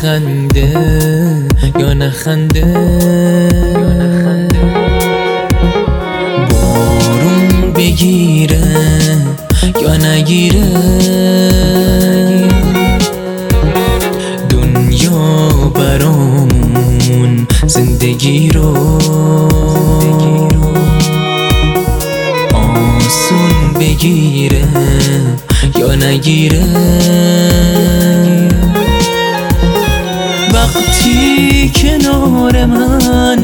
بخنده یا نخنده، بارون بگیره یا نگیره، دنیا برامون زندگی رو آسون بگیره یا نگیره. وقتی کنار من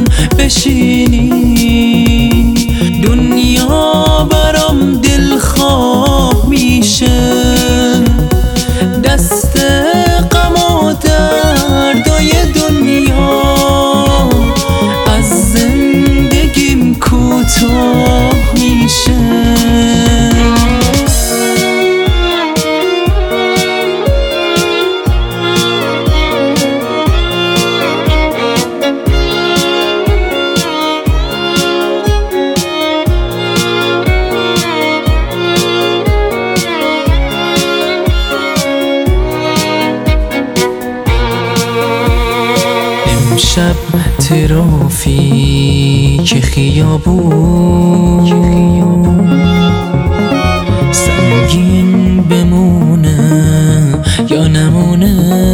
بشینی دنیا برام دلخواه میشه، دست غم و دردای دنیا از زندگیم کوتاه میشه. شب ترافیک خیابون سنگین بمونه یا نمونه،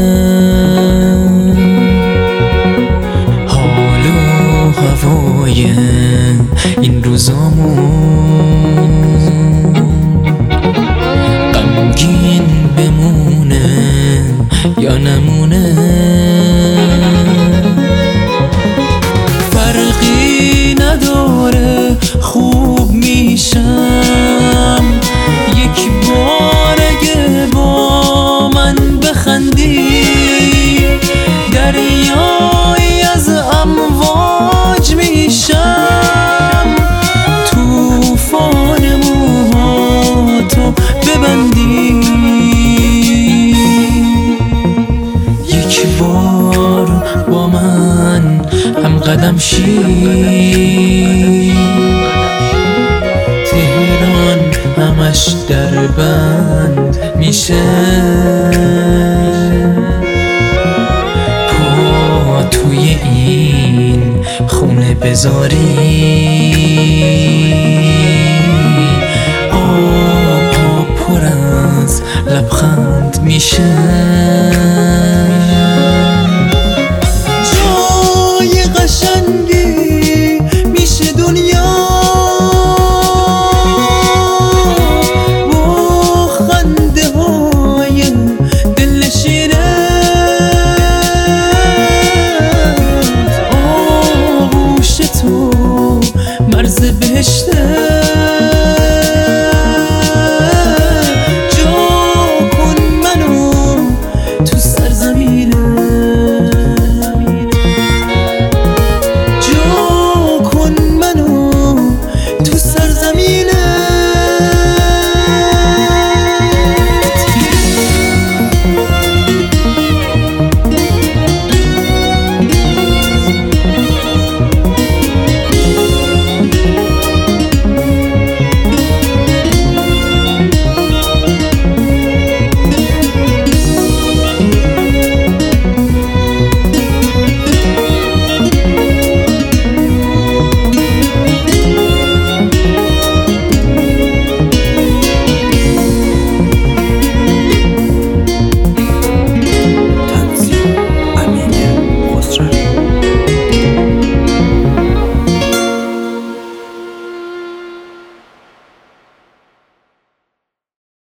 حال و هوای این روزامون غمگین بمونه یا نمونه. فرقی نداره خوب میشم یک بار اگه با من بخندی، دریایی از امواج میشم طوفان موهاتو ببندی، یک بار با من هم قدم شی، تهران همش در بند میشه، پا توی این خونه بذاری پا پر از لبخند میشه. مرز بهشته